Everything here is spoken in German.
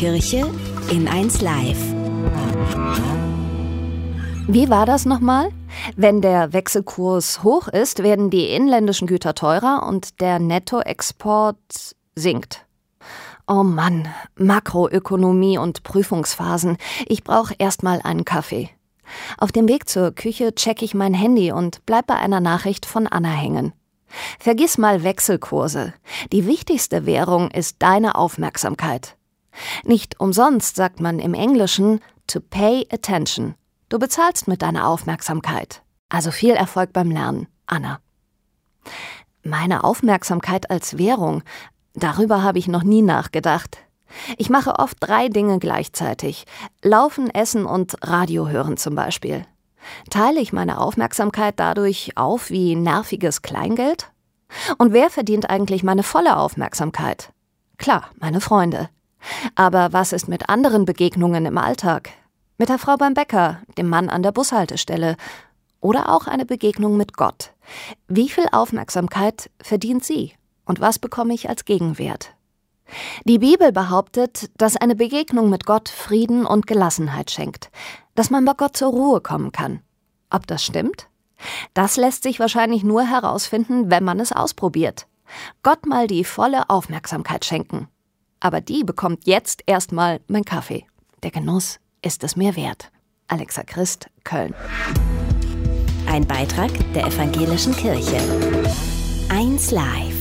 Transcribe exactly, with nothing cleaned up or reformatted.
Kirche in eins Live. Wie war das nochmal? Wenn der Wechselkurs hoch ist, werden die inländischen Güter teurer und der Nettoexport sinkt. Oh Mann, Makroökonomie und Prüfungsphasen. Ich brauche erstmal einen Kaffee. Auf dem Weg zur Küche checke ich mein Handy und bleib bei einer Nachricht von Anna hängen. Vergiss mal Wechselkurse. Die wichtigste Währung ist deine Aufmerksamkeit. Nicht umsonst sagt man im Englischen to pay attention. Du bezahlst mit deiner Aufmerksamkeit. Also viel Erfolg beim Lernen, Anna. Meine Aufmerksamkeit als Währung, darüber habe ich noch nie nachgedacht. Ich mache oft drei Dinge gleichzeitig. Laufen, essen und Radio hören zum Beispiel. Teile ich meine Aufmerksamkeit dadurch auf wie nerviges Kleingeld? Und wer verdient eigentlich meine volle Aufmerksamkeit? Klar, meine Freunde. Aber was ist mit anderen Begegnungen im Alltag? Mit der Frau beim Bäcker, dem Mann an der Bushaltestelle oder auch eine Begegnung mit Gott. Wie viel Aufmerksamkeit verdient sie und was bekomme ich als Gegenwert? Die Bibel behauptet, dass eine Begegnung mit Gott Frieden und Gelassenheit schenkt, dass man bei Gott zur Ruhe kommen kann. Ob das stimmt? Das lässt sich wahrscheinlich nur herausfinden, wenn man es ausprobiert. Gott mal die volle Aufmerksamkeit schenken. Aber die bekommt jetzt erstmal mein Kaffee. Der Genuss ist es mir wert. Alexa Christ, Köln. Ein Beitrag der Evangelischen Kirche. eins Live.